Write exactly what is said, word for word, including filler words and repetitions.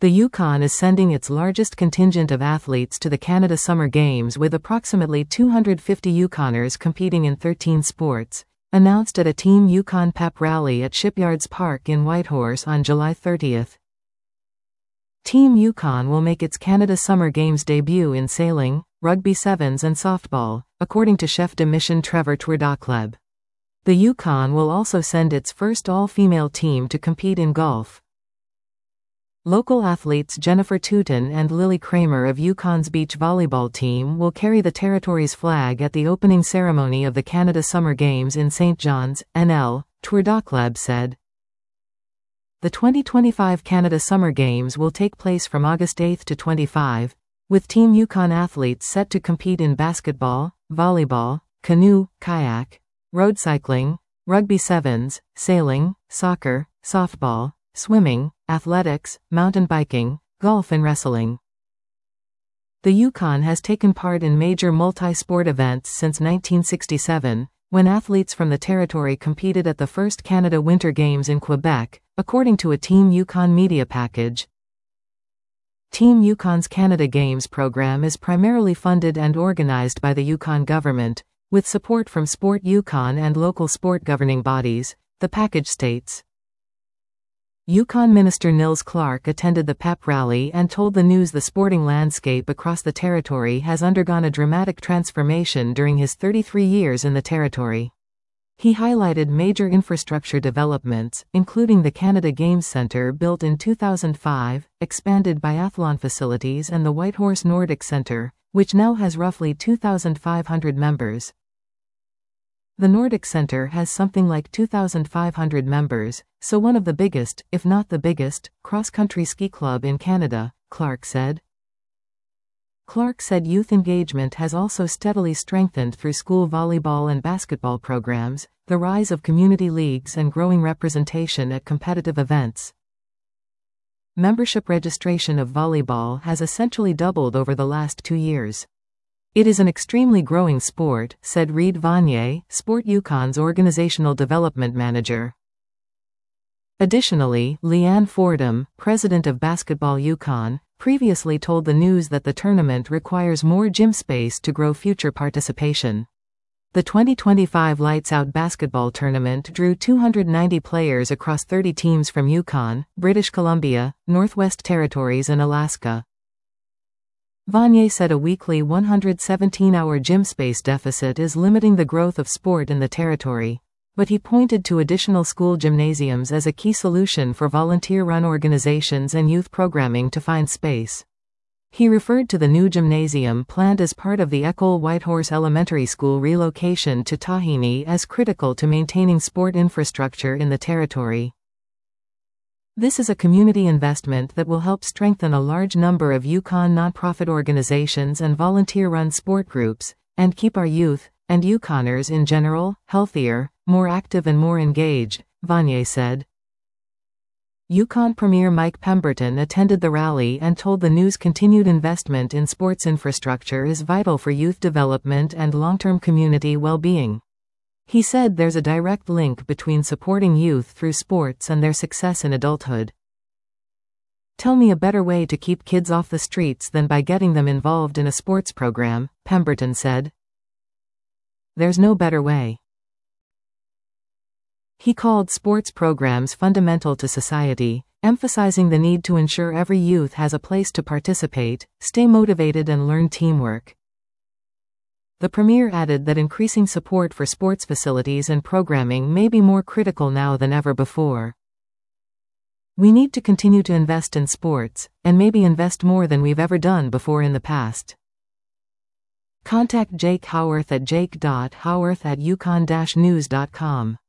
The Yukon is sending its largest contingent of athletes to the Canada Summer Games with approximately two hundred fifty Yukoners competing in thirteen sports, announced at a Team Yukon pep rally at Shipyards Park in Whitehorse on July thirtieth. Team Yukon will make its Canada Summer Games debut in sailing, rugby sevens and softball, according to chef de mission Trevor Twardachleb. The Yukon will also send its first all-female team to compete in golf. Local athletes Jennifer Tootin and Lily Kramer of Yukon's beach volleyball team will carry the territory's flag at the opening ceremony of the Canada Summer Games in Saint John's, N L, Twardachleb said. The twenty twenty-five Canada Summer Games will take place from August eighth to twenty-fifth, with Team Yukon athletes set to compete in basketball, volleyball, canoe, kayak, road cycling, rugby sevens, sailing, soccer, softball, swimming, athletics, mountain biking, golf and wrestling. The Yukon has taken part in major multi-sport events since nineteen sixty-seven, when athletes from the territory competed at the first Canada Winter Games in Quebec, according to a Team Yukon media package. Team Yukon's Canada Games program is primarily funded and organized by the Yukon government, with support from Sport Yukon and local sport governing bodies, the package states. Yukon Minister Nils Clark attended the pep rally and told the news the sporting landscape across the territory has undergone a dramatic transformation during his thirty-three years in the territory. He highlighted major infrastructure developments, including the Canada Games Centre built in two thousand five, expanded biathlon facilities and the Whitehorse Nordic Centre, which now has roughly two thousand five hundred members. The Nordic Centre has something like two thousand five hundred members, so one of the biggest, if not the biggest, cross-country ski club in Canada, Clark said. Clark said youth engagement has also steadily strengthened through school volleyball and basketball programs, the rise of community leagues and growing representation at competitive events. Membership registration of volleyball has essentially doubled over the last two years. It is an extremely growing sport, said Reid Vanier, Sport Yukon's organizational development manager. Additionally, Leanne Fordham, president of Basketball Yukon, previously told the news that the tournament requires more gym space to grow future participation. The twenty twenty-five Lights Out basketball tournament drew two hundred ninety players across thirty teams from Yukon, British Columbia, Northwest Territories and Alaska. Vanier said a weekly one hundred seventeen hour gym space deficit is limiting the growth of sport in the territory, but he pointed to additional school gymnasiums as a key solution for volunteer-run organizations and youth programming to find space. He referred to the new gymnasium planned as part of the École Whitehorse Elementary School relocation to Tahini as critical to maintaining sport infrastructure in the territory. This is a community investment that will help strengthen a large number of Yukon nonprofit organizations and volunteer-run sport groups, and keep our youth, and Yukoners in general, healthier, more active and more engaged, Vanier said. Yukon Premier Mike Pemberton attended the rally and told the news continued investment in sports infrastructure is vital for youth development and long-term community well-being. He said there's a direct link between supporting youth through sports and their success in adulthood. Tell me a better way to keep kids off the streets than by getting them involved in a sports program, Pemberton said. There's no better way. He called sports programs fundamental to society, emphasizing the need to ensure every youth has a place to participate, stay motivated and learn teamwork. The Premier added that increasing support for sports facilities and programming may be more critical now than ever before. We need to continue to invest in sports, and maybe invest more than we've ever done before in the past. Contact Jake Howarth at jake dot howarth at yukon dash news dot com.